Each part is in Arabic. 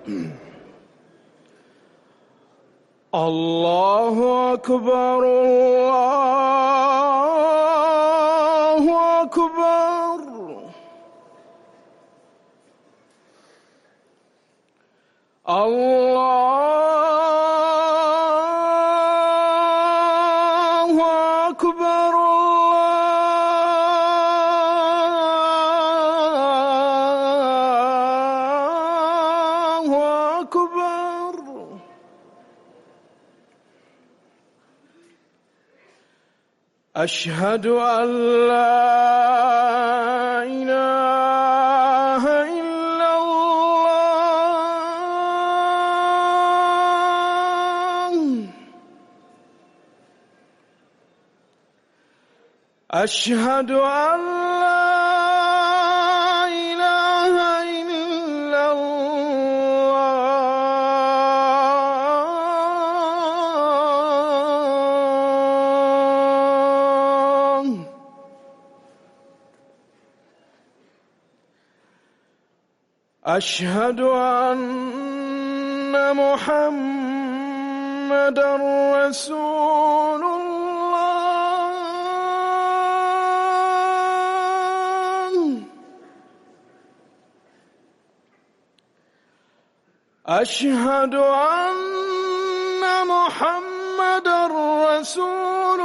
الله أكبر الله أكبر. الله أكبر الله أكبر. أشهد أن لا إله إلا الله. أشهد أن لا إله إلا الله. أشهد أن محمدًا رسول الله. أشهد أن محمدًا رسول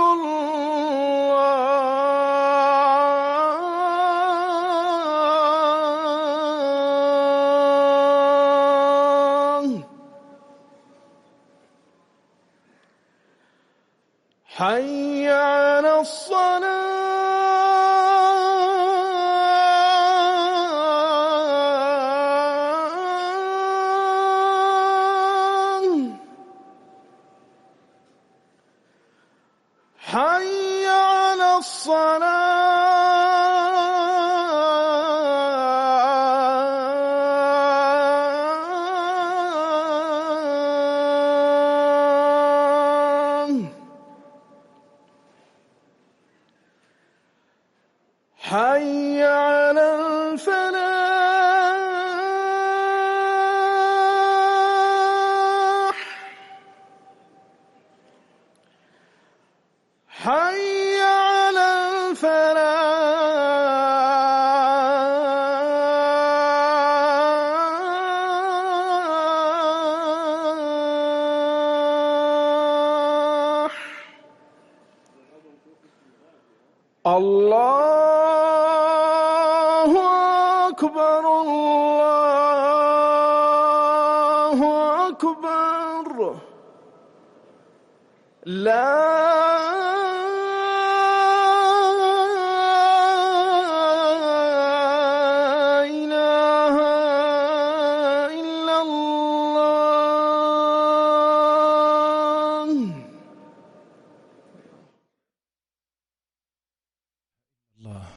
الله. حي على الصلاة. حي على الصلاة. حي على الفلاح. حي على الفلاح. الله أكبر الله أكبر. لا